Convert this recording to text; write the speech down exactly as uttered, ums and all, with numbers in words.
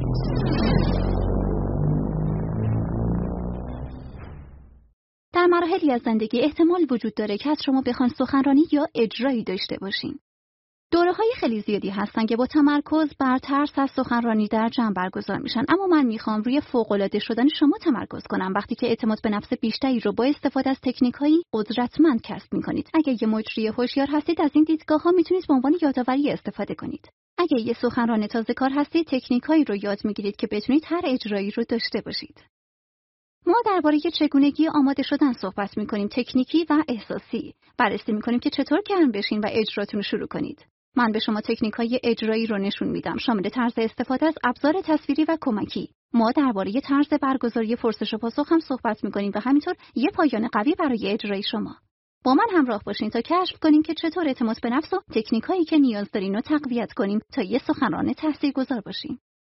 در مراحلی از زندگی احتمال وجود داره که از شما بخوان سخنرانی یا اجرایی داشته باشین. دوره‌های خیلی زیادی هستن که با تمرکز بر ترس از سخنرانی در جمع برگزار میشن، اما من میخوام روی فوق‌العاده شدن شما تمرکز کنم وقتی که اعتماد به نفس بیشتری رو با استفاده از تکنیک‌هایی قدرتمند کسب میکنید. اگه یه مجری هوشیار هستید از این دیدگاه‌ها میتونید به عنوان یادآوری استفاده کنید. اگه یه سخنران تازه‌کار هستید تکنیک‌هایی رو یاد میگیرید که بتونید هر اجرایی رو داشته باشید. ما درباره چگونگی آماده شدن صحبت می‌کنیم، تکنیکی و احساسی. بررسی می‌کنیم که چطور گرم بشین و اجراتون رو شروع کنید. من به شما تکنیک‌های اجرایی رو نشون میدم، شامل طرز استفاده از ابزار تصویری و کمکی. ما درباره طرز برگزاری پرسش و پاسخ هم صحبت می‌کنیم و همینطور یه پایان قوی برای اجرای شما. با من همراه باشین تا کشف کنیم که چطور اعتماد به نفس و تکنیک‌هایی که نیاز دارین رو تقویت کنیم تا یه سخنران تاثیرگذار باشیم.